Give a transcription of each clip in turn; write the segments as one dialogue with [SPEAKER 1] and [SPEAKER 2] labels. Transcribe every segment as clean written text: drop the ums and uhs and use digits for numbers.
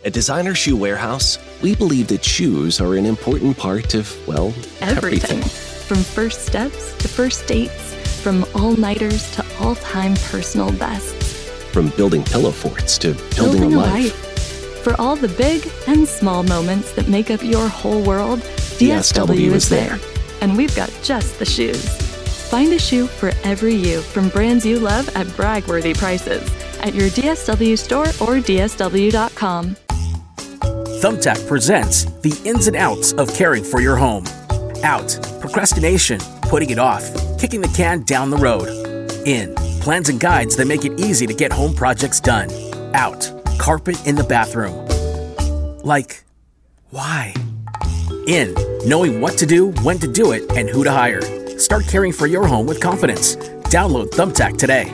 [SPEAKER 1] At Designer Shoe Warehouse, we believe that shoes are an important part of, well, everything.
[SPEAKER 2] From first steps to first dates, from all-nighters to all-time personal bests.
[SPEAKER 1] From building pillow forts to building a life.
[SPEAKER 2] For all the big and small moments that make up your whole world, DSW is there. And we've got just the shoes. Find a shoe for every you from brands you love at brag-worthy prices at your DSW store or DSW.com.
[SPEAKER 3] Thumbtack presents the ins and outs of caring for your home. Out, procrastination, putting it off, kicking the can down the road. In, plans and guides that make it easy to get home projects done. Out, carpet in the bathroom. Like, why? In, knowing what to do, when to do it, and who to hire. Start caring for your home with confidence. Download Thumbtack today.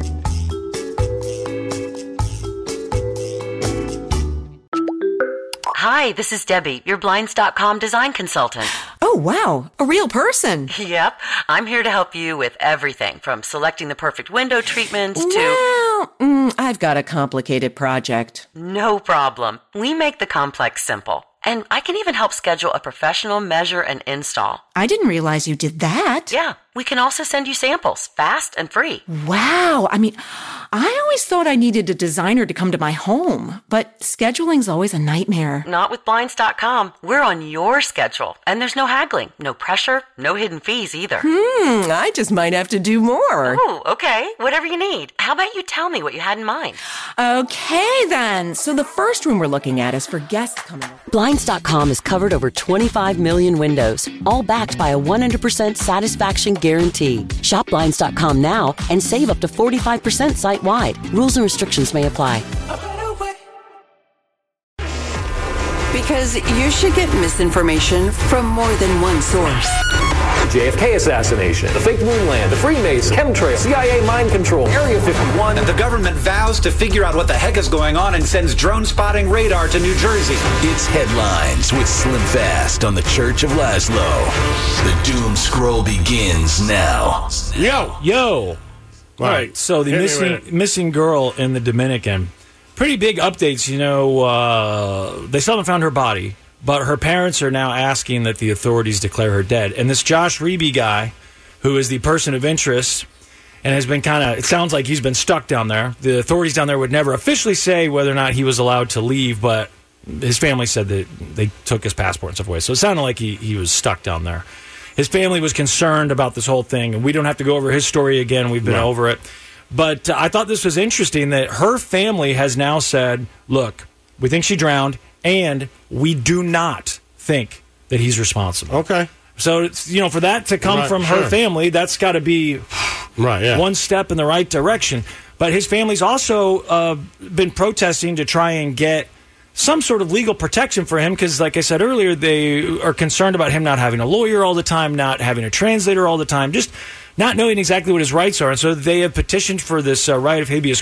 [SPEAKER 4] Hi, this is Debbie, your Blinds.com design consultant.
[SPEAKER 5] Oh, wow. A real person.
[SPEAKER 4] Yep. I'm here to help you with everything from selecting the perfect window treatments to...
[SPEAKER 5] Well, I've got a complicated project.
[SPEAKER 4] No problem. We make the complex simple. And I can even help schedule a professional measure and install.
[SPEAKER 5] I didn't realize you did that.
[SPEAKER 4] Yeah. We can also send you samples, fast and free.
[SPEAKER 5] Wow. I mean, I always thought I needed a designer to come to my home, but scheduling's always a nightmare.
[SPEAKER 4] Not with Blinds.com. We're on your schedule, and there's no haggling, no pressure, no hidden fees either.
[SPEAKER 5] I just might have to do more.
[SPEAKER 4] Oh, okay. Whatever you need. How about you tell me what you had in mind?
[SPEAKER 5] Okay, then. So the first room we're looking at is for guests coming over.
[SPEAKER 6] Blinds.com has covered over 25 million windows, all backed by a 100% satisfaction guarantee. Shop Blinds.com now and save up to 45% site-wide. Rules and restrictions may apply.
[SPEAKER 7] Because you should get misinformation from more than one source.
[SPEAKER 8] The JFK assassination, the fake moon land, the Freemasons, chemtrails, CIA mind control, Area 51.
[SPEAKER 9] And the government vows to figure out what the heck is going on and sends drone spotting radar to New Jersey.
[SPEAKER 10] It's Headlines with Slim Fast on the Church of Laszlo. The doom scroll begins now.
[SPEAKER 11] Yo. All right, so the missing girl in the Dominican. Pretty big updates, you know. They still haven't found her body, but her parents are now asking that the authorities declare her dead. And this Josh Reeby guy, who is the person of interest and has been it sounds like he's been stuck down there. The authorities down there would never officially say whether or not he was allowed to leave, but his family said that they took his passport and stuff away. So it sounded like he was stuck down there. His family was concerned about this whole thing, and we don't have to go over his story again. We've been over it. But I thought this was interesting that her family has now said, look, we think she drowned, and we do not think that he's responsible.
[SPEAKER 12] Okay.
[SPEAKER 11] So, for that to come from her family, that's got to be one step in the right direction. But his family's also been protesting to try and get some sort of legal protection for him because, like I said earlier, they are concerned about him not having a lawyer all the time, not having a translator all the time, just not knowing exactly what his rights are. And so they have petitioned for this right of habeas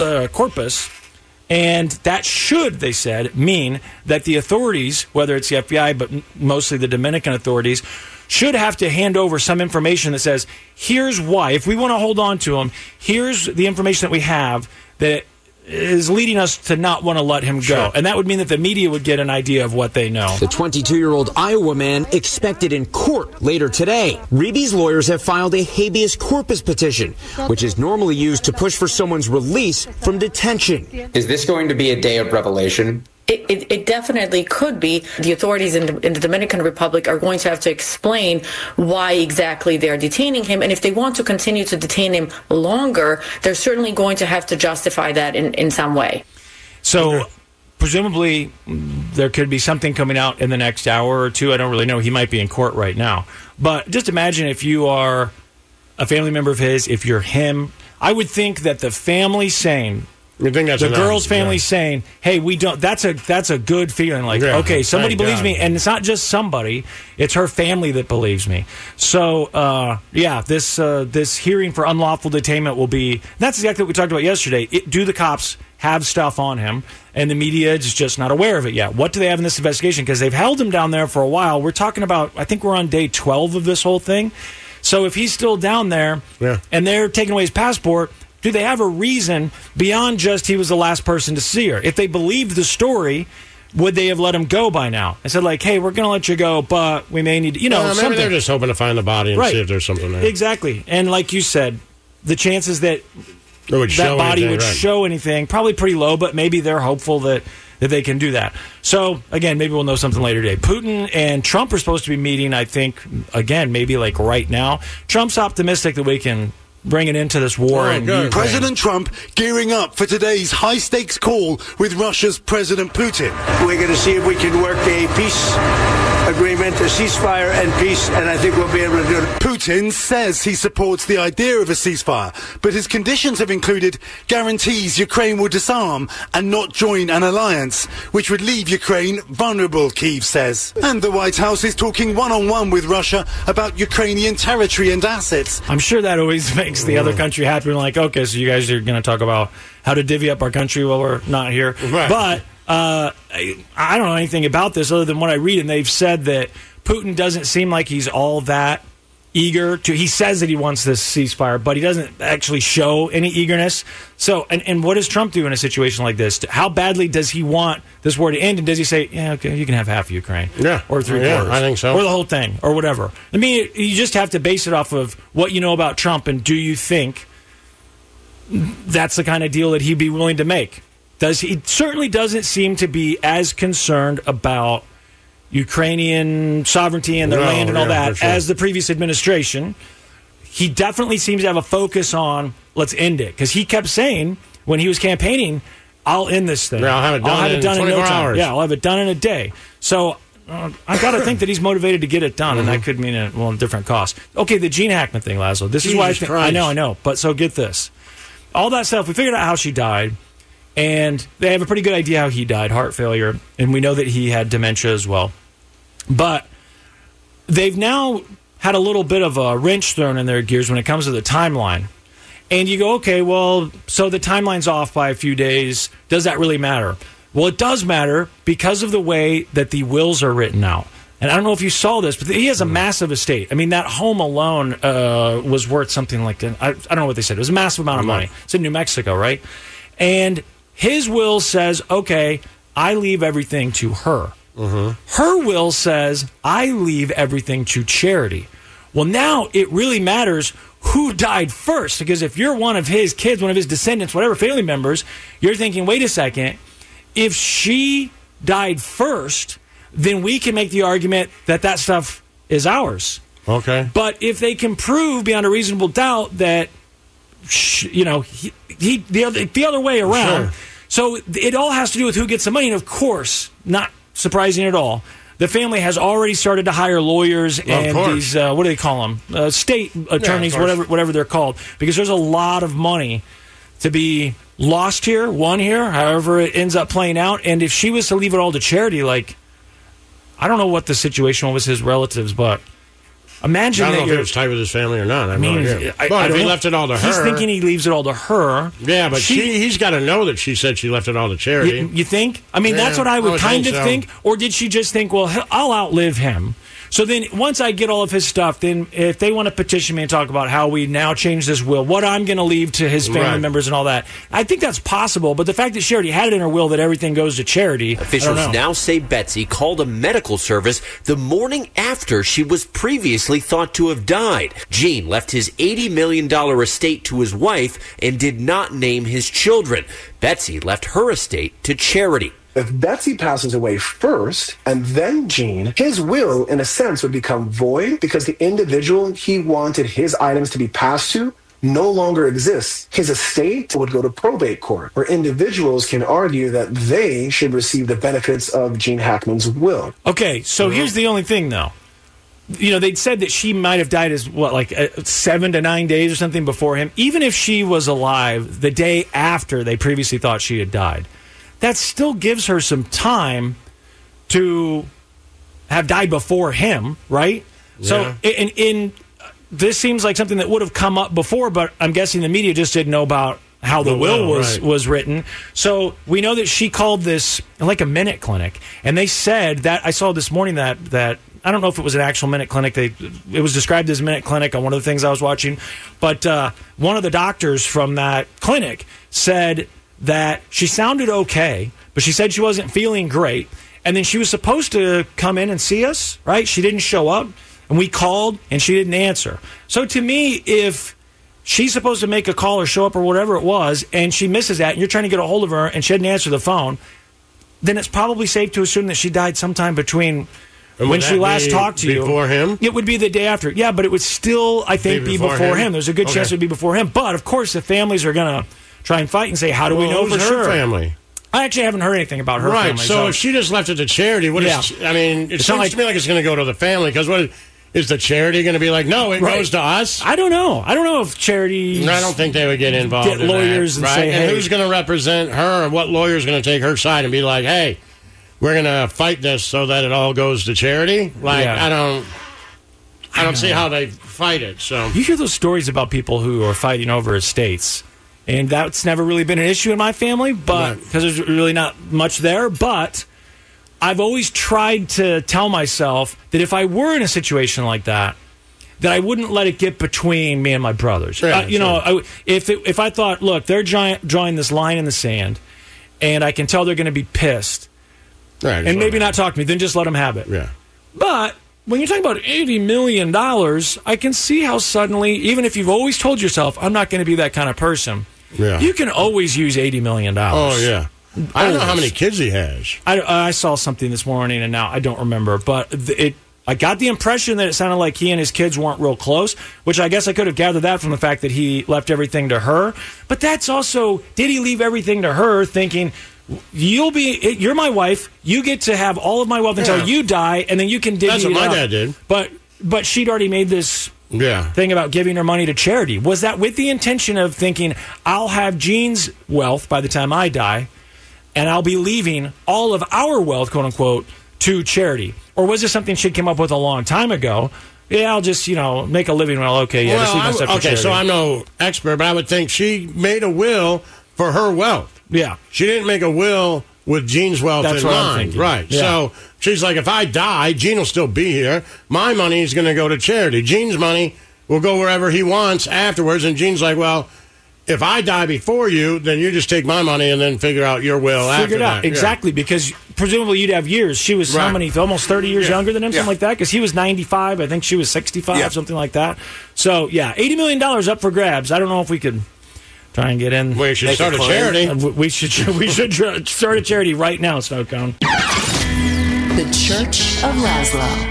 [SPEAKER 11] corpus, and that should, they said, mean that the authorities, whether it's the FBI, but mostly the Dominican authorities, should have to hand over some information that says, here's why. If we want to hold on to him, here's the information that we have that is leading us to not want to let him go. And that would mean that the media would get an idea of what they know.
[SPEAKER 13] The 22-year-old Iowa man expected in court later today. Reeby's lawyers have filed a habeas corpus petition, which is normally used to push for someone's release from detention.
[SPEAKER 14] Is this going to be a day of revelation?
[SPEAKER 15] It definitely could be. The authorities in the Dominican Republic are going to have to explain why exactly they're detaining him. And if they want to continue to detain him longer, they're certainly going to have to justify that in some way.
[SPEAKER 11] So presumably there could be something coming out in the next hour or two. I don't really know. He might be in court right now. But just imagine if you are a family member of his, if you're him, I would think that the family saying...
[SPEAKER 12] You think that's
[SPEAKER 11] the girl's family saying, "Hey, we don't." That's a good feeling. Like, okay, somebody believes me, and it's not just somebody; it's her family that believes me. So, this hearing for unlawful detainment will be. That's exactly what we talked about yesterday. Do the cops have stuff on him, and the media is just not aware of it yet? What do they have in this investigation? Because they've held him down there for a while. We're talking about. I think we're on day 12 of this whole thing. So if he's still down there, and they're taking away his passport. do they have a reason beyond just he was the last person to see her? If they believed the story, would they have let him go by now? I said, like, hey, we're going to let you go, but we may need to,
[SPEAKER 12] maybe
[SPEAKER 11] something.
[SPEAKER 12] they're just hoping to find the body and
[SPEAKER 11] Right.
[SPEAKER 12] see if there's something there.
[SPEAKER 11] Exactly. And like you said, the chances that
[SPEAKER 12] show
[SPEAKER 11] body
[SPEAKER 12] anything,
[SPEAKER 11] would
[SPEAKER 12] right.
[SPEAKER 11] show anything, probably pretty low, but maybe they're hopeful that they can do that. So, again, maybe we'll know something later today. Putin and Trump are supposed to be meeting, I think, again, maybe like right now. Trump's optimistic that we can bring it into this war.
[SPEAKER 16] President Trump gearing up for today's high-stakes call with Russia's President Putin.
[SPEAKER 17] We're going to see if we can work a peace agreement, a ceasefire and peace, and I think we'll be able to do it.
[SPEAKER 16] Putin says he supports the idea of a ceasefire, but his conditions have included guarantees Ukraine will disarm and not join an alliance, which would leave Ukraine vulnerable, Kyiv says. And the White House is talking one-on-one with Russia about Ukrainian territory and assets.
[SPEAKER 11] I'm sure that always makes the other country happy. We're like, okay, so you guys are going to talk about how to divvy up our country while we're not here.
[SPEAKER 12] Right.
[SPEAKER 11] But I don't know anything about this other than what I read, and they've said that Putin doesn't seem like he's all that eager to. He says that he wants this ceasefire, but he doesn't actually show any eagerness. So, and what does Trump do in a situation like this? How badly does he want this war to end? And does he say, yeah, okay, you can have half of Ukraine, or three-quarters,
[SPEAKER 12] I think so,
[SPEAKER 11] or the whole thing, or whatever? I mean, you just have to base it off of what you know about Trump, and do you think that's the kind of deal that he'd be willing to make? He certainly doesn't seem to be as concerned about Ukrainian sovereignty and their land and all that as the previous administration. He definitely seems to have a focus on let's end it, because he kept saying when he was campaigning, I'll end this thing.
[SPEAKER 12] Yeah, I'll have it done in 24 hours.
[SPEAKER 11] Yeah, I'll have it done in a day. So I've got to think that he's motivated to get it done, and that could mean a different cost. Okay, the Gene Hackman thing, Laszlo. This is why I know. But so get this. All that stuff, we figured out how she died. And they have a pretty good idea how he died, heart failure, and we know that he had dementia as well. But they've now had a little bit of a wrench thrown in their gears when it comes to the timeline. And you go, okay, well, so the timeline's off by a few days. Does that really matter? Well, it does matter because of the way that the wills are written out. And I don't know if you saw this, but he has a massive estate. I mean, that home alone was worth something like, I don't know what they said. It was a massive amount of money. It's in New Mexico, right? And his will says, okay, I leave everything to her. Her will says, I leave everything to charity. Well, now it really matters who died first, because if you're one of his kids, one of his descendants, whatever family members, you're thinking, wait a second, if she died first, then we can make the argument that that stuff is ours.
[SPEAKER 12] Okay.
[SPEAKER 11] But if they can prove beyond a reasonable doubt that, the other way around.
[SPEAKER 12] Sure.
[SPEAKER 11] So it all has to do with who gets the money. And of course, not surprising at all, the family has already started to hire lawyers and these, what do they call them? State attorneys, whatever they're called. Because there's a lot of money to be lost here, won here, however it ends up playing out. And if she was to leave it all to charity, like, I don't know what the situation was with his relatives, but imagine
[SPEAKER 12] I don't
[SPEAKER 11] that
[SPEAKER 12] know if it was tight with his family or not. I mean,
[SPEAKER 11] but
[SPEAKER 12] if he left it all to her,
[SPEAKER 11] he's thinking he leaves it all to her.
[SPEAKER 12] Yeah, but he's got to know that she said she left it all to charity.
[SPEAKER 11] You think? I mean, that's what I would kind of think. Or did she just think, well, I'll outlive him? So then once I get all of his stuff, then if they want to petition me and talk about how we now change this will, what I'm going to leave to his family members and all that, I think that's possible. But the fact that she already had it in her will that everything goes to charity,
[SPEAKER 18] officials now say Betsy called a medical service the morning after she was previously thought to have died. Gene left his $80 million estate to his wife and did not name his children. Betsy left her estate to charity.
[SPEAKER 19] If Betsy passes away first and then Gene, his will, in a sense, would become void because the individual he wanted his items to be passed to no longer exists. His estate would go to probate court, where individuals can argue that they should receive the benefits of Gene Hackman's will.
[SPEAKER 11] Okay, so here's the only thing, though. They'd said that she might have died as, 7 to 9 days or something before him. Even if she was alive the day after they previously thought she had died, that still gives her some time to have died before him, right? Yeah. So in this seems like something that would have come up before, but I'm guessing the media just didn't know about how the will was written. So we know that she called this like a minute clinic, and they said that I saw this morning that I don't know if it was an actual Minute Clinic. It was described as Minute Clinic on one of the things I was watching. But one of the doctors from that clinic said that she sounded okay, but she said she wasn't feeling great. And then she was supposed to come in and see us, right? She didn't show up, and we called, and she didn't answer. So to me, if she's supposed to make a call or show up or whatever it was, and she misses that, and you're trying to get a hold of her, and she didn't answer the phone, then it's probably safe to assume that she died sometime between when she last talked to you.
[SPEAKER 12] Before him?
[SPEAKER 11] It would be the day after. Yeah, but it would still, I think, be before him. There's a good chance it would be before him. But, of course, the families are going to try and fight and say, how do we know for sure?
[SPEAKER 12] Her family?
[SPEAKER 11] I actually haven't heard anything about her family.
[SPEAKER 12] Right, so if she just left it to charity, it seems to me like it's going to go to the family, because what is the charity going to be like, no, it goes to us?
[SPEAKER 11] I don't know. I don't know if charities...
[SPEAKER 12] I don't think they would get involved
[SPEAKER 11] in lawyers
[SPEAKER 12] that,
[SPEAKER 11] and
[SPEAKER 12] right?
[SPEAKER 11] say, hey...
[SPEAKER 12] And who's going to represent her, or what lawyer's going to take her side and be like, hey, we're going to fight this so that it all goes to charity? I don't see how they fight it. So
[SPEAKER 11] you hear those stories about people who are fighting over estates, and that's never really been an issue in my family, but because there's really not much there. But I've always tried to tell myself that if I were in a situation like that I wouldn't let it get between me and my brothers. If I thought, look, they're drawing this line in the sand, and I can tell they're going to be pissed, and maybe not talk to me, then just let them have it.
[SPEAKER 12] Yeah.
[SPEAKER 11] But when you're talking about $80 million, I can see how suddenly, even if you've always told yourself, I'm not going to be that kind of person, you can always use $80 million.
[SPEAKER 12] Oh, yeah. I don't know how many kids he has.
[SPEAKER 11] I saw something this morning, and now I don't remember, but I got the impression that it sounded like he and his kids weren't real close, which I guess I could have gathered that from the fact that he left everything to her. But that's also, did he leave everything to her thinking, you're my wife, you get to have all of my wealth until you die, and then you can divvy it up.
[SPEAKER 12] That's what my dad did.
[SPEAKER 11] But she'd already made this thing about giving her money to charity. Was that with the intention of thinking, I'll have Gene's wealth by the time I die, and I'll be leaving all of our wealth, quote unquote, to charity? Or was this something she came up with a long time ago? Yeah, I'll just, make a living. Well, okay, just leave my stuff to charity.
[SPEAKER 12] So I'm no expert, but I would think she made a will for her wealth.
[SPEAKER 11] Yeah.
[SPEAKER 12] She didn't make a will with Gene's wealth in mind. I'm thinking. Right. Yeah. So she's like, if I die, Gene will still be here. My money is going to go to charity. Gene's money will go wherever he wants afterwards. And Gene's like, well, if I die before you, then you just take my money and then figure out your will after that.
[SPEAKER 11] Exactly, because presumably you'd have years. She was how many? Almost 30 years younger than him, something like that? Because he was 95. I think she was 65, something like that. So, $80 million up for grabs. I don't know if we could try and get in.
[SPEAKER 12] We should start a charity.
[SPEAKER 11] We should start a charity right now, Snow Cone.
[SPEAKER 7] The Church of Laszlo.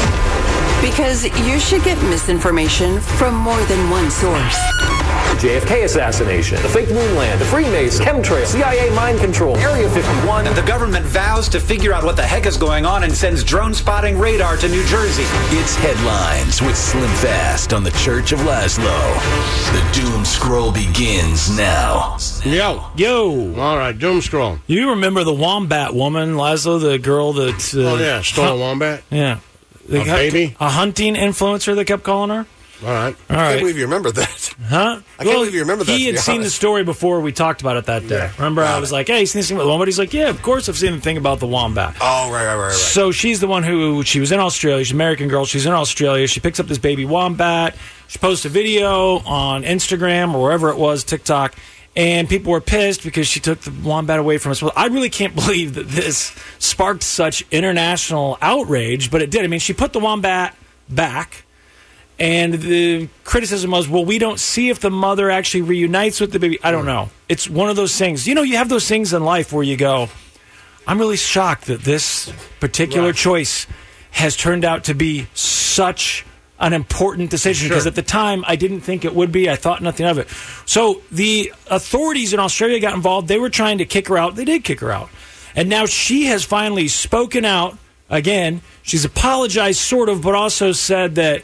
[SPEAKER 7] Because you should get misinformation from more than one source.
[SPEAKER 8] JFK assassination, the fake moon land, the Freemason, chemtrails, CIA mind control, Area 51.
[SPEAKER 9] And the government vows to figure out what the heck is going on and sends drone spotting radar to New Jersey.
[SPEAKER 10] It's Headlines with Slim Fast on the Church of Laszlo. The Doom Scroll begins now.
[SPEAKER 11] Yo.
[SPEAKER 12] All right, Doom Scroll.
[SPEAKER 11] You remember the Wombat woman, Laszlo, the girl that...
[SPEAKER 12] stole a wombat?
[SPEAKER 11] Yeah.
[SPEAKER 12] A baby?
[SPEAKER 11] A hunting influencer, they kept calling her?
[SPEAKER 12] All right.
[SPEAKER 20] I can't believe you remember that.
[SPEAKER 11] Huh?
[SPEAKER 20] I can't believe you remember that.
[SPEAKER 11] He had seen the story before we talked about it that day. Remember, I was like, hey, you seen this thing with the wombat? He's like, yeah, of course I've seen the thing about the wombat.
[SPEAKER 20] Oh, right.
[SPEAKER 11] So she's the one she was in Australia. She's an American girl. She's in Australia. She picks up this baby wombat. She posts a video on Instagram or wherever it was, TikTok, and people were pissed because she took the wombat away from us. Well, I really can't believe that this sparked such international outrage, but it did. I mean, she put the wombat back. And the criticism was, well, we don't see if the mother actually reunites with the baby. I don't know. It's one of those things. You have those things in life where you go, I'm really shocked that this particular choice has turned out to be such an important decision. Because at the time, I didn't think it would be. I thought nothing of it. So the authorities in Australia got involved. They were trying to kick her out. They did kick her out. And now she has finally spoken out. Again, she's apologized sort of, but also said that,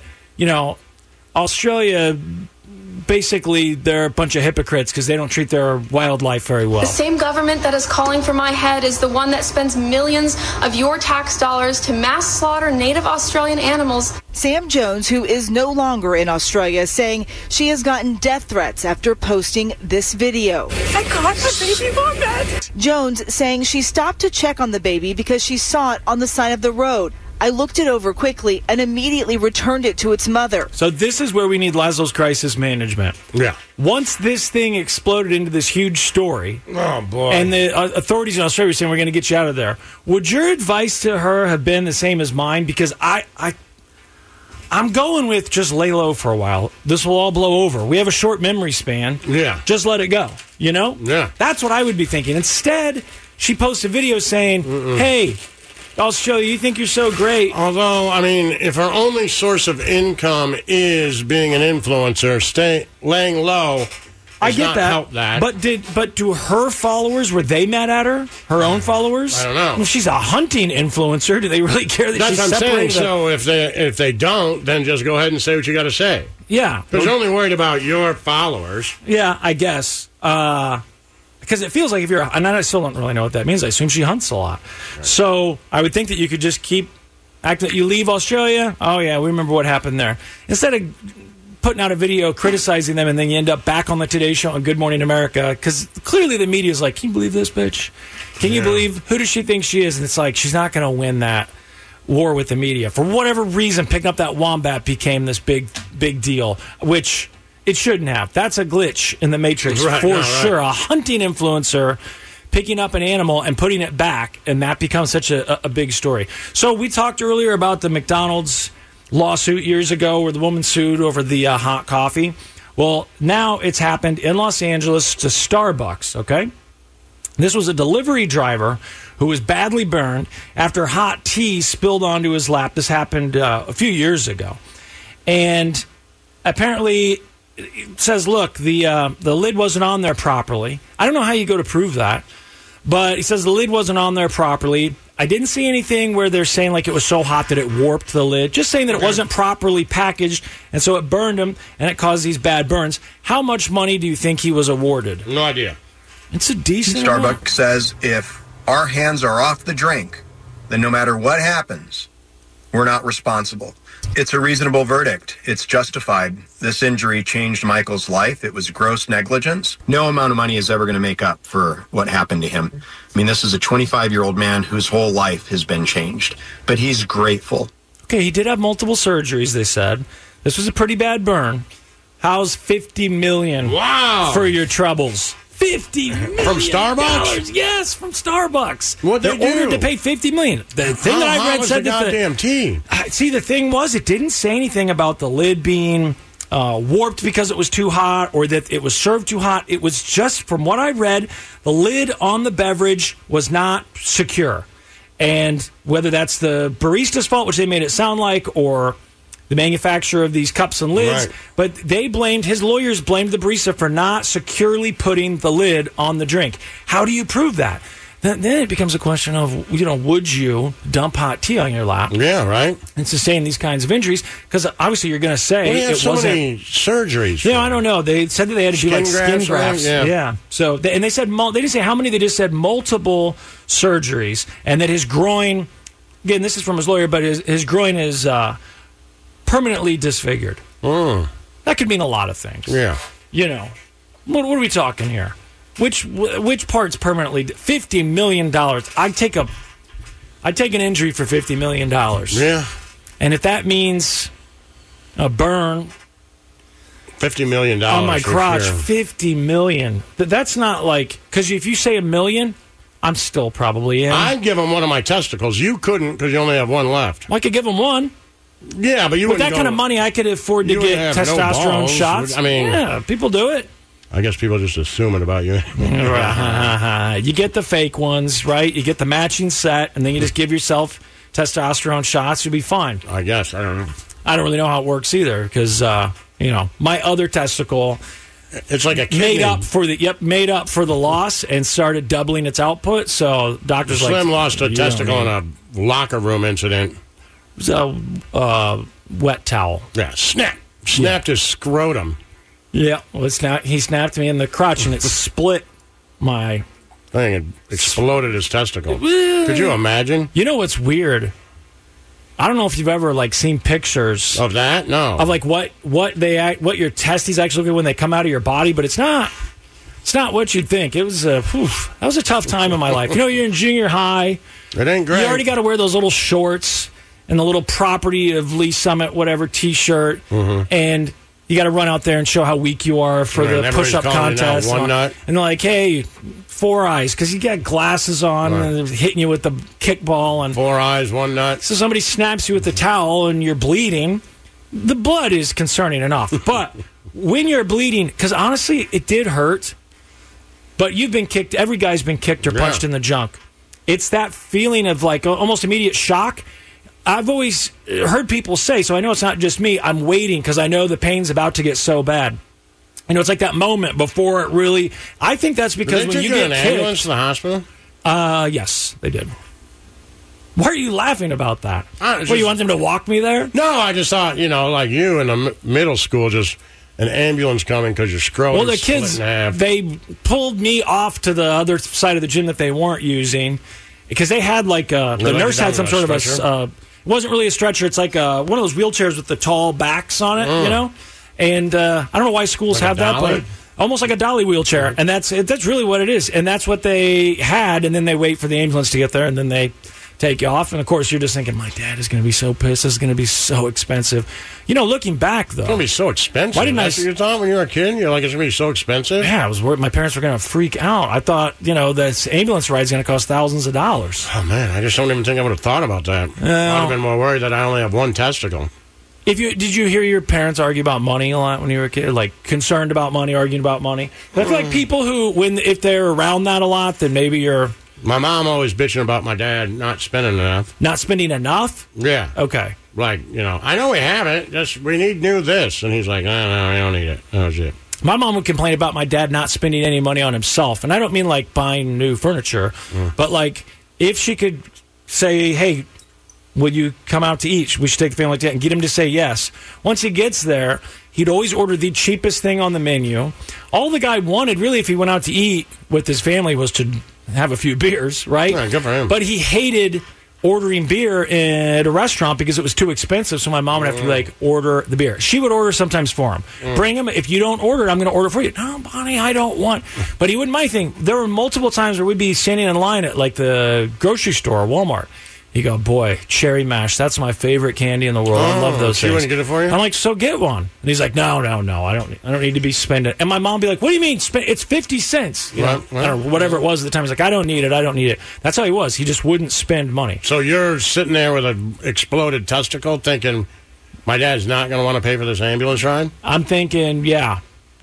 [SPEAKER 11] Australia, basically, they're a bunch of hypocrites because they don't treat their wildlife very well.
[SPEAKER 21] The same government that is calling for my head is the one that spends millions of your tax dollars to mass slaughter native Australian animals.
[SPEAKER 22] Sam Jones, who is no longer in Australia, saying she has gotten death threats after posting this video.
[SPEAKER 21] I got the baby wombat.
[SPEAKER 22] Jones saying she stopped to check on the baby because she saw it on the side of the road. I looked it over quickly and immediately returned it to its mother.
[SPEAKER 11] So this is where we need Laszlo's crisis management.
[SPEAKER 12] Yeah.
[SPEAKER 11] Once this thing exploded into this huge story,
[SPEAKER 12] oh boy,
[SPEAKER 11] and the authorities in Australia were saying we're going to get you out of there, would your advice to her have been the same as mine? Because I'm going with just lay low for a while. This will all blow over. We have a short memory span.
[SPEAKER 12] Yeah.
[SPEAKER 11] Just let it go, you know?
[SPEAKER 12] Yeah.
[SPEAKER 11] That's what I would be thinking. Instead, she posts a video saying, hey, Australia, you think you're so great.
[SPEAKER 12] Although, I mean, if her only source of income is being an influencer, laying low
[SPEAKER 11] I get that.
[SPEAKER 12] Help that.
[SPEAKER 11] But do her followers, were they mad at her? Her own followers?
[SPEAKER 12] I don't know.
[SPEAKER 11] Well, she's a hunting influencer. Do they really care that she's separated?
[SPEAKER 12] That's what I'm saying. So if they don't, then just go ahead and say what you got to say.
[SPEAKER 11] Yeah.
[SPEAKER 12] Because you're only worried about your followers.
[SPEAKER 11] Yeah, I guess. Because it feels like if you're... And I still don't really know what that means. I assume she hunts a lot. Right. So I would think that you could just keep acting... You leave Australia? Oh, yeah, we remember what happened there. Instead of putting out a video criticizing them and then you end up back on the Today Show on Good Morning America, because clearly the media is like, can you believe this bitch? Can you believe... Who does she think she is? And it's like, she's not going to win that war with the media. For whatever reason, picking up that wombat became this big deal, which... It shouldn't have. That's a glitch in the Matrix for sure. A hunting influencer picking up an animal and putting it back, and that becomes such a big story. So we talked earlier about the McDonald's lawsuit years ago where the woman sued over the hot coffee. Well, now it's happened in Los Angeles to Starbucks, okay? This was a delivery driver who was badly burned after hot tea spilled onto his lap. This happened a few years ago. And apparently... It says, look, the lid wasn't on there properly. I don't know how you go to prove that, but he says the lid wasn't on there properly. I didn't see anything where they're saying like it was so hot that it warped the lid. Just saying that it wasn't properly packaged, and so it burned him, and it caused these bad burns. How much money do you think he was awarded?
[SPEAKER 12] No idea.
[SPEAKER 11] It's a decent
[SPEAKER 1] Starbucks
[SPEAKER 11] amount.
[SPEAKER 1] says if our hands are off the drink, then no matter what happens, we're not responsible. It's a reasonable verdict. It's justified. This injury changed Michael's life. It was gross negligence. No amount of money is ever going to make up for what happened to him. I mean, this is a 25-year-old man whose whole life has been changed, but he's grateful.
[SPEAKER 11] Okay, he did have multiple surgeries, they said. This was a pretty bad burn. How's $50 million for your troubles? $50 million.
[SPEAKER 12] From Starbucks?
[SPEAKER 11] Yes, from Starbucks.
[SPEAKER 12] What'd they do?
[SPEAKER 11] Ordered to pay $50 million. The thing that I read said
[SPEAKER 12] that the goddamn tea.
[SPEAKER 11] See, the thing was, it didn't say anything about the lid being warped because it was too hot or that it was served too hot. It was just, from what I read, the lid on the beverage was not secure. And whether that's the barista's fault, which they made it sound like, or the manufacturer of these cups and lids, but his lawyers blamed the barista for not securely putting the lid on the drink. How do you prove that? Then it becomes a question of, would you dump hot tea on your lap?
[SPEAKER 12] Yeah, right.
[SPEAKER 11] And sustain these kinds of injuries? Because obviously you're going to say
[SPEAKER 12] it wasn't. So many surgeries.
[SPEAKER 11] Yeah, I don't know. They said that they had to do like skin grafts.
[SPEAKER 12] Right?
[SPEAKER 11] Yeah. So they said they didn't say how many. They just said multiple surgeries, and that his groin. Again, this is from his lawyer, but his groin is permanently disfigured. That could mean a lot of things.
[SPEAKER 12] Yeah.
[SPEAKER 11] What are we talking here? Which part's permanently $50 million? I'd take an injury for $50 million.
[SPEAKER 12] Yeah.
[SPEAKER 11] And if that means a burn,
[SPEAKER 12] $50 million
[SPEAKER 11] on my crotch,
[SPEAKER 12] sure.
[SPEAKER 11] $50 million. That's not like, because if you say $1 million, I'm still probably in.
[SPEAKER 12] I'd give him one of my testicles. You couldn't because you only have one left.
[SPEAKER 11] Well, I could give him one.
[SPEAKER 12] Yeah, but
[SPEAKER 11] with that kind of money, I could afford to get testosterone shots.
[SPEAKER 12] I mean,
[SPEAKER 11] yeah, people do it.
[SPEAKER 12] I guess people just assume it about you.
[SPEAKER 11] You get the fake ones, right? You get the matching set, and then you just give yourself testosterone shots. You'll be fine.
[SPEAKER 12] I guess. I don't know.
[SPEAKER 11] I don't really know how it works either, because my other testicle,
[SPEAKER 12] it's like a kidney.
[SPEAKER 11] made up for the loss and started doubling its output. So doctors
[SPEAKER 12] Slim lost a testicle in a locker room incident.
[SPEAKER 11] It was a wet towel.
[SPEAKER 12] Yeah, snapped his scrotum.
[SPEAKER 11] Yeah, well, he snapped me in the crotch, and it split my...
[SPEAKER 12] I think it exploded his testicle. Could you imagine?
[SPEAKER 11] You know what's weird? I don't know if you've ever seen pictures
[SPEAKER 12] of that. No,
[SPEAKER 11] of what your testes actually look like when they come out of your body, but it's not what you'd think. It was that was a tough time in my life. You're in junior high.
[SPEAKER 12] It ain't great.
[SPEAKER 11] You already got to wear those little shorts. and the little property of Lee Summit, whatever, T-shirt, and you got to run out there and show how weak you are for the push-up contest.
[SPEAKER 12] One nut.
[SPEAKER 11] And they're like, hey, 4 eyes, because you got glasses on, and they're hitting you with the kickball. And
[SPEAKER 12] 4 eyes, 1 nut.
[SPEAKER 11] So somebody snaps you with the towel, and you're bleeding. The blood is concerning enough. But when you're bleeding, because honestly, it did hurt, but you've been kicked. Every guy's been kicked or punched in the junk. It's that feeling of like almost immediate shock. I've always heard people say, so I know it's not just me, I'm waiting because I know the pain's about to get so bad. You know, it's like that moment before it really... I think that's because when you get
[SPEAKER 12] an ambulance to the hospital?
[SPEAKER 11] Yes, they did. Why are you laughing about that? You want them to walk me there?
[SPEAKER 12] No, I just thought, like you in the middle school, just an ambulance coming because your scrotum
[SPEAKER 11] Well, the kids, they pulled me off to the other side of the gym that they weren't using because they had the nurse had some sort of a... it wasn't really a stretcher. It's like one of those wheelchairs with the tall backs on it, And I don't know why schools have that, but almost like a dolly wheelchair. And that's really what it is. And that's what they had. And then they wait for the ambulance to get there, and then they take you off. And, of course, you're just thinking, my dad is going to be so pissed. This is going to be so expensive. Looking back, though.
[SPEAKER 12] It's going to be so expensive. Why didn't That's what you thought when you were a kid? You're like, it's going to be so expensive?
[SPEAKER 11] Yeah, I was worried my parents were going to freak out. I thought, this ambulance ride is going to cost thousands of dollars.
[SPEAKER 12] Oh, man, I just don't even think I would have thought about that. I would have been more worried that I only have one testicle.
[SPEAKER 11] Did you hear your parents argue about money a lot when you were a kid? Like concerned about money, arguing about money? I feel like people who, if they're around that a lot, then maybe you're...
[SPEAKER 12] My mom always bitching about my dad not spending enough.
[SPEAKER 11] Not spending enough?
[SPEAKER 12] Yeah.
[SPEAKER 11] Okay.
[SPEAKER 12] Like, I know we have it. Just we need new this. And he's like, no, we don't need it. That was it.
[SPEAKER 11] My mom would complain about my dad not spending any money on himself. And I don't mean like buying new furniture, but like if she could say, hey, would you come out to eat? We should take the family to and get him to say yes. Once he gets there, he'd always order the cheapest thing on the menu. All the guy wanted, really, if he went out to eat with his family, was to have a few beers, right?
[SPEAKER 12] Yeah, good for him.
[SPEAKER 11] But he hated ordering beer at a restaurant because it was too expensive, so my mom would have to order the beer. She would order sometimes for him. Bring him. If you don't order, I'm going to order for you. No, Bonnie, I don't want. But he wouldn't mind thing. There were multiple times where we'd be standing in line at like the grocery store, Walmart. You go, boy, cherry mash. That's my favorite candy in the world. I love those things.
[SPEAKER 12] She wouldn't get it for you?
[SPEAKER 11] I'm like, so get one. And he's like, no. I don't need to be spending. And my mom would be like, what do you mean? It's 50 cents. Or whatever it was at the time. He's like, I don't need it. That's how he was. He just wouldn't spend money.
[SPEAKER 12] So you're sitting there with an exploded testicle thinking, my dad's not going to want to pay for this ambulance ride?
[SPEAKER 11] I'm thinking, yeah.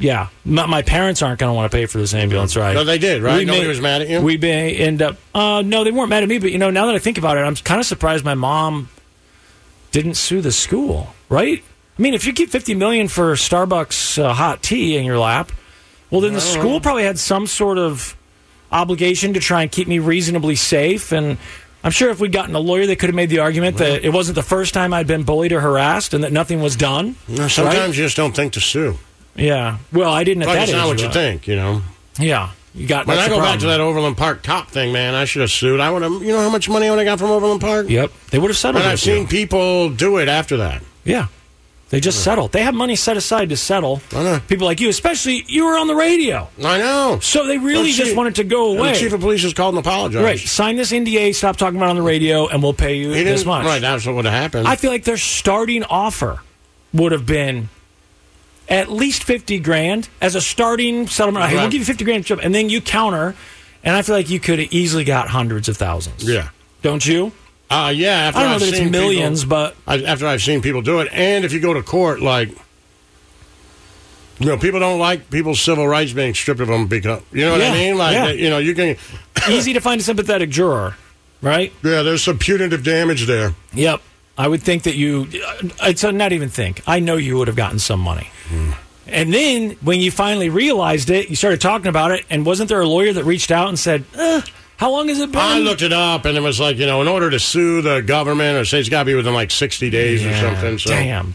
[SPEAKER 11] My parents aren't going to want to pay for this ambulance ride.
[SPEAKER 12] No, they did, right? Nobody was mad at you?
[SPEAKER 11] We may end up... no, they weren't mad at me, but, now that I think about it, I'm kind of surprised my mom didn't sue the school, right? I mean, if you keep $50 million for Starbucks hot tea in your lap, well, then the school probably had some sort of obligation to try and keep me reasonably safe, and... I'm sure if we'd gotten a lawyer, they could have made the argument that it wasn't the first time I'd been bullied or harassed and that nothing was done.
[SPEAKER 12] No, sometimes you just don't think to sue.
[SPEAKER 11] Yeah. Well, I didn't at that age.
[SPEAKER 12] That's not what you think,
[SPEAKER 11] Yeah. You got.
[SPEAKER 12] When I go back to that Overland Park cop thing, man, I should have sued. I would have. You know how much money I would have got from Overland Park?
[SPEAKER 11] Yep. They would have settled.
[SPEAKER 12] And I've seen people do it after that.
[SPEAKER 11] Yeah. They just settled. They have money set aside to settle.
[SPEAKER 12] I know.
[SPEAKER 11] People like you, especially you were on the radio.
[SPEAKER 12] I know.
[SPEAKER 11] So they really just wanted to go away.
[SPEAKER 12] The chief of police just called and apologized.
[SPEAKER 11] Right. Sign this NDA, stop talking about it on the radio, and we'll pay you this much.
[SPEAKER 12] Right, that's what would have happened.
[SPEAKER 11] I feel like their starting offer would have been at least $50,000 as a starting settlement. Hey, we'll give you $50,000, and then you counter, and I feel like you could have easily got hundreds of thousands.
[SPEAKER 12] Yeah.
[SPEAKER 11] Don't you?
[SPEAKER 12] Yeah. After
[SPEAKER 11] I don't know that it's millions, but...
[SPEAKER 12] After I've seen people do it, and if you go to court, people don't like people's civil rights being stripped of them because... You know what I mean? You can...
[SPEAKER 11] Easy to find a sympathetic juror, right?
[SPEAKER 12] Yeah, there's some punitive damage there.
[SPEAKER 11] Yep. I would think that you... It's not even think. I know you would have gotten some money. And then, when you finally realized it, you started talking about it, and wasn't there a lawyer that reached out and said... How long has it been?
[SPEAKER 12] I looked it up, and it was like, in order to sue the government, or say it's got to be within 60 days or something. So.
[SPEAKER 11] Damn.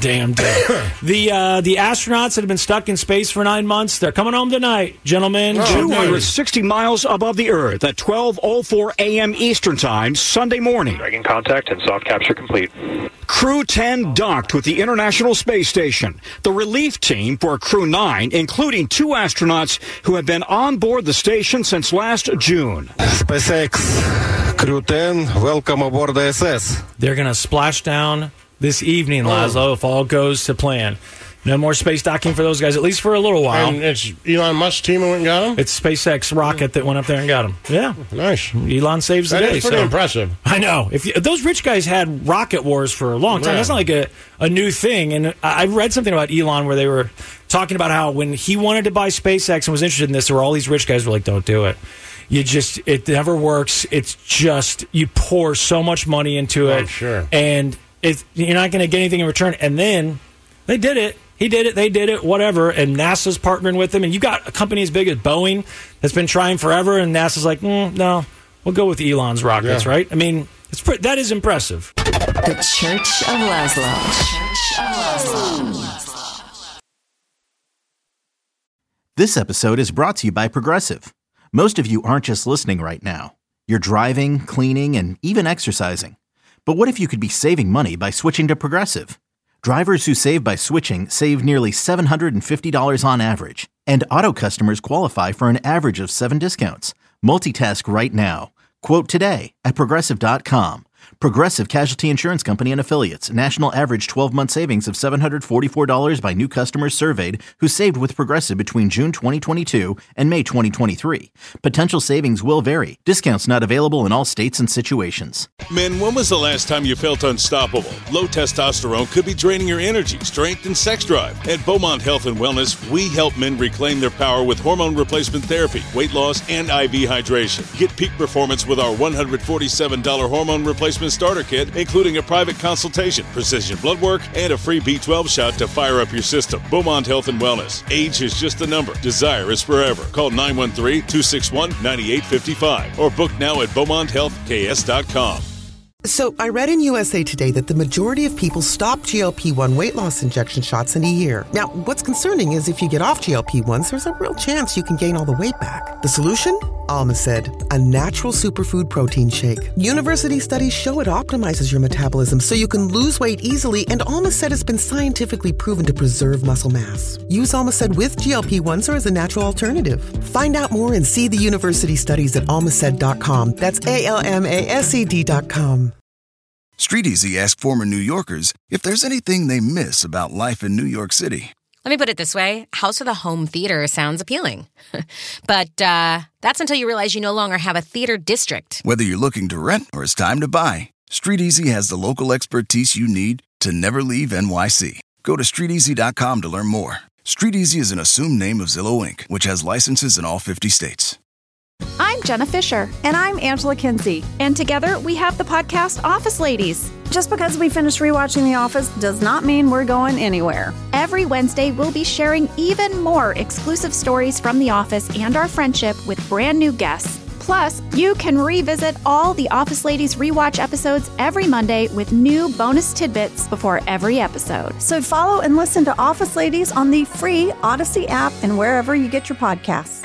[SPEAKER 11] The astronauts that have been stuck in space for 9 months, they're coming home tonight, gentlemen.
[SPEAKER 2] 260 miles above the Earth at 12:04 a.m. Eastern Time, Sunday morning.
[SPEAKER 3] Dragging contact and soft capture complete.
[SPEAKER 2] Crew 10 docked with the International Space Station. The relief team for Crew 9, including 2 astronauts who have been on board the station since last June.
[SPEAKER 3] SpaceX Crew 10, welcome aboard the ISS.
[SPEAKER 11] They're going to splash down this evening, Laszlo, if all goes to plan. No more space docking for those guys, at least for a little while.
[SPEAKER 12] And it's Elon Musk's team that went and got them?
[SPEAKER 11] It's SpaceX rocket that went up there and got them. Yeah.
[SPEAKER 12] Nice.
[SPEAKER 11] Elon saves the day.
[SPEAKER 12] That's pretty impressive.
[SPEAKER 11] I know. If those rich guys had rocket wars for a long time. That's not like a new thing. And I read something about Elon where they were talking about how when he wanted to buy SpaceX and was interested in this, there were all these rich guys who were like, don't do it. It never works. It's just, you pour so much money into it.
[SPEAKER 12] Sure.
[SPEAKER 11] And you're not going to get anything in return. And then they did it. He did it, they did it, whatever, and NASA's partnering with them. And you got a company as big as Boeing that's been trying forever, and NASA's like, no, we'll go with Elon's rockets, right? I mean, that is impressive.
[SPEAKER 7] The Church of Laszlo.
[SPEAKER 4] This episode is brought to you by Progressive. Most of you aren't just listening right now. You're driving, cleaning, and even exercising. But what if you could be saving money by switching to Progressive? Drivers who save by switching save nearly $750 on average, and auto customers qualify for an average of 7 discounts. Multitask right now. Quote today at Progressive.com. Progressive Casualty Insurance Company and Affiliates. National average 12-month savings of $744 by new customers surveyed who saved with Progressive between June 2022 and May 2023. Potential savings will vary. Discounts not available in all states and situations.
[SPEAKER 23] Men, when was the last time you felt unstoppable? Low testosterone could be draining your energy, strength, and sex drive. At Beaumont Health and Wellness, we help men reclaim their power with hormone replacement therapy, weight loss, and IV hydration. Get peak performance with our $147 hormone replacement starter kit, including a private consultation, precision blood work, and a free B12 shot to fire up your system. Beaumont Health and Wellness. Age is just a number. Desire is forever. Call 913-261-9855 or book now at BeaumontHealthKS.com.
[SPEAKER 24] So I read in USA Today that the majority of people stop GLP-1 weight loss injection shots in a year. Now, what's concerning is if you get off GLP-1s, there's a real chance you can gain all the weight back. The solution? Almacid, a natural superfood protein shake. University studies show it optimizes your metabolism so you can lose weight easily, and Almacid has been scientifically proven to preserve muscle mass. Use Almacid with GLP-1s or as a natural alternative. Find out more and see the university studies at almacid.com. That's ALMASED.com.
[SPEAKER 25] Street Easy asked former New Yorkers if there's anything they miss about life in New York City.
[SPEAKER 26] Let me put it this way. House with a home theater sounds appealing. But that's until you realize you no longer have a theater district.
[SPEAKER 25] Whether you're looking to rent or it's time to buy, Street Easy has the local expertise you need to never leave NYC. Go to StreetEasy.com to learn more. Street Easy is an assumed name of Zillow Inc., which has licenses in all 50 states.
[SPEAKER 27] I'm Jenna Fisher. And I'm Angela Kinsey. And together we have the podcast Office Ladies. Just because we finished rewatching The Office does not mean we're going anywhere. Every Wednesday, we'll be sharing even more exclusive stories from The Office and our friendship with brand new guests. Plus, you can revisit all the Office Ladies rewatch episodes every Monday with new bonus tidbits before every episode.
[SPEAKER 28] So follow and listen to Office Ladies on the free Odyssey app and wherever you get your podcasts.